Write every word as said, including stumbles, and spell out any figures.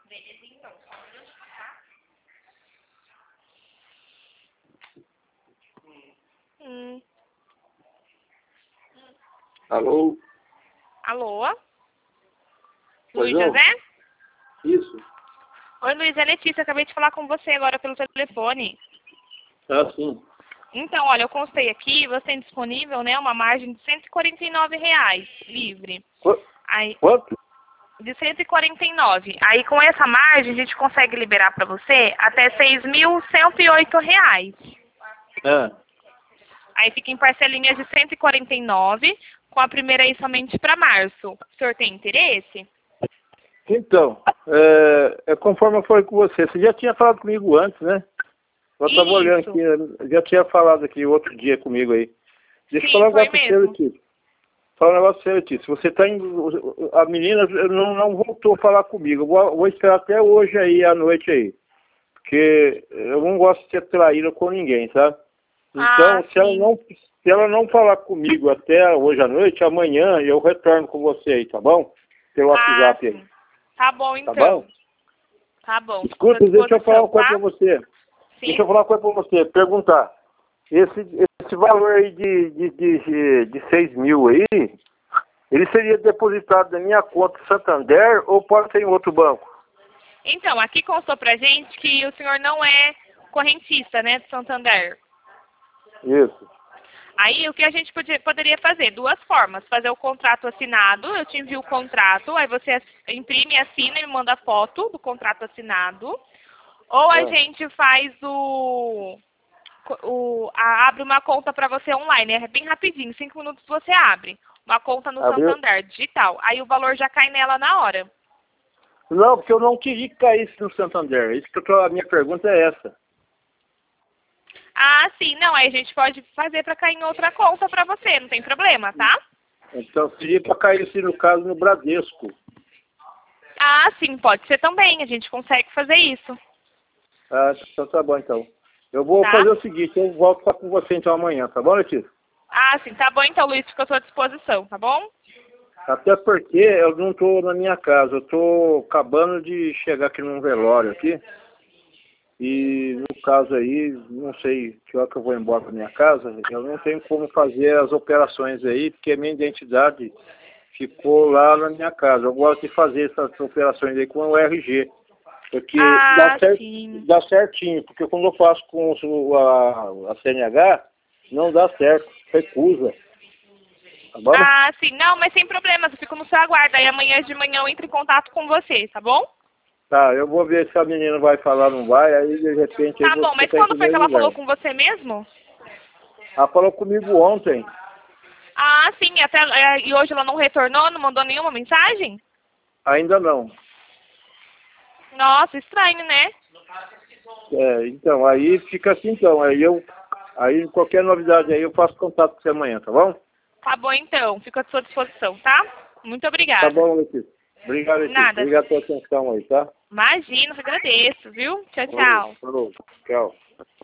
Hum. Alô? Alô? Pois Luiz não? José? Isso. Oi, Luiz, é Letícia. Acabei de falar com você agora pelo telefone. Ah, sim. Então, olha, eu constei aqui, você tem disponível, né, uma margem de cento e quarenta e nove reais, livre. Qu- Aí, Quanto? de cento e quarenta e nove. Aí, com essa margem, a gente consegue liberar para você até seis mil cento e oito reais. Ah, Aí fica em parcelinhas de cento e quarenta e nove, com a primeira aí somente para março. O senhor tem interesse? então, é, é conforme eu falei com você, você já tinha falado comigo antes, né? Eu estava olhando Isso. aqui, já tinha falado aqui outro dia comigo aí. Deixa eu Sim, falar um foi negócio pra você, mesmo. Letícia. Falar um negócio pra você, Letícia. Você tá indo, a menina não, não voltou a falar comigo. Eu vou, vou esperar até hoje aí, à noite aí. Porque eu não gosto de ser traída com ninguém, sabe? Ah, Então, se ela sim. não, se ela não falar comigo até hoje à noite, amanhã eu retorno com você aí, tá bom? Pelo Ah, WhatsApp aí, sim. Tá bom, tá então. bom? Tá bom. Fico à Escuta, deixa eu falar uma disposição, coisa pra tá? você. Sim. Deixa eu falar uma coisa pra você, perguntar. Esse, esse valor aí de, de, de, de seis mil aí, ele seria depositado na minha conta Santander ou pode ser em outro banco? Então, aqui constou pra gente que o senhor não é correntista, né, de Santander. Isso. Aí, o que a gente podia, poderia fazer? Duas formas. Fazer o contrato assinado, eu te envio o contrato, aí você ass- imprime, assina e me manda foto do contrato assinado. Ou a Ah, gente faz o... o a- abre uma conta pra você online, é bem rapidinho, cinco minutos você abre. Uma conta no abriu? Santander, digital. Aí o valor já cai nela na hora. Não, porque eu não queria que caísse no Santander. Isso que eu tô, a minha pergunta é essa. Ah, sim, não, aí a gente pode fazer pra cair em outra conta pra você, não tem problema, tá? Então seria para cair, assim, no caso, no Bradesco. Ah, sim, pode ser também, a gente consegue fazer isso, Ah, então tá bom, então. Eu vou tá? fazer o seguinte, eu volto falar com você então amanhã, tá bom, Letícia? Ah, sim, tá bom então, Luiz, fica à sua disposição, tá bom? Até porque eu não tô na minha casa, eu tô acabando de chegar aqui num velório aqui. E no caso aí, não sei que hora que eu vou embora para minha casa, eu não tenho como fazer as operações aí, porque a minha identidade ficou lá na minha casa. Eu gosto de fazer essas operações aí com o R G, porque dá, Ah, cer sim. dá certinho, porque quando eu faço com o- a, a C N H, não dá certo, recusa, tá bom? Ah, sim, não, mas sem problemas, eu fico no seu aguardo, aí amanhã de manhã eu entro em contato com você, tá bom? Tá, eu vou ver se a menina vai falar ou não vai, aí de repente aí Tá bom, você mas tá em quando foi que primeiro ela falou lugar. com você mesmo? Ela falou comigo ontem. Ah, sim, até, é, e hoje ela não retornou, não mandou nenhuma mensagem? Ainda não. Nossa, estranho, né? É, então, aí fica assim então. Aí eu, aí qualquer novidade aí eu faço contato com você amanhã, tá bom? Tá bom então, fico à sua disposição, tá? Muito Tá obrigada. bom, Letícia. Obrigado, Letícia. Nada. Obrigado pela atenção aí, tá? Imagina, eu agradeço, viu? Tchau, Falou, tchau. falou. Tchau.